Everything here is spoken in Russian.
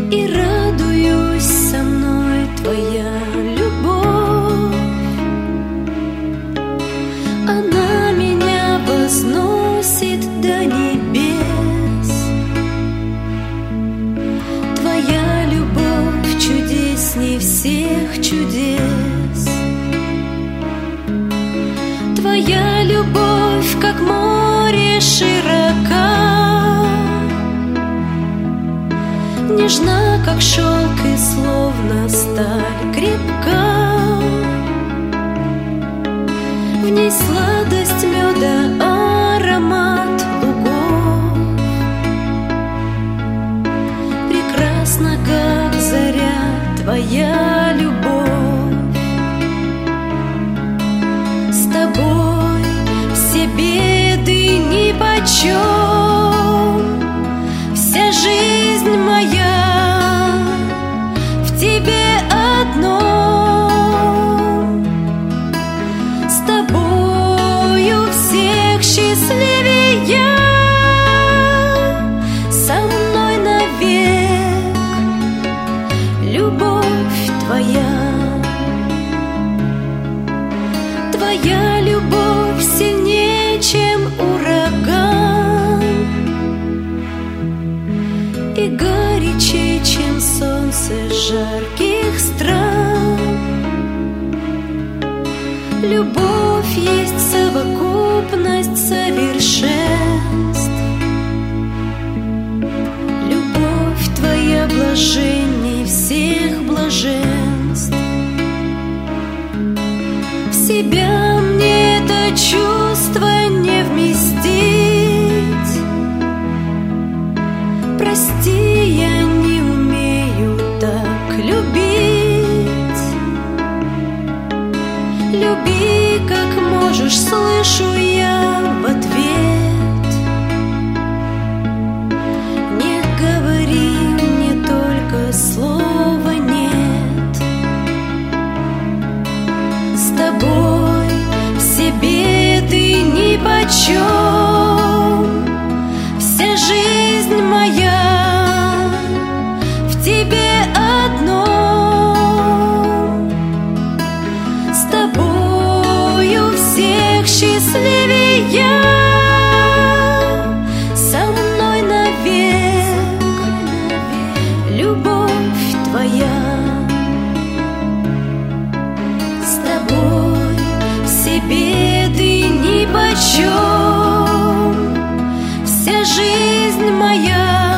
и радуюсь со мной твоя любовь. Она меня возносит до небес. Твоя любовь чудесней всех чудес. Твоя любовь, как море широка, нежна, как шелк, и словно сталь крепка. В ней сладость меда, аромат лугов. Прекрасна, как заря, твоя любовь. С тобой все беды нипочем. Вся жизнь моя в тебе одном. С тобою всех счастливее я. Со мной навек любовь твоя. Твоя любовь сильнее, чем ураган, и горячей, чем солнце жарких стран. Любовь есть совокупность совершенств. Любовь твоя блаженней всех блаженств. В себя мне это чувство не вместить. Прости, я не умею так любить. Люби, как можешь, слышу я в ответ. Не говори мне только слова нет. С тобой все беды нипочем. Вся жизнь моя в тебе одном. С тобою всех счастливее я. Со мной навек любовь твоя. С тобой все беды нипочем. Вся жизнь моя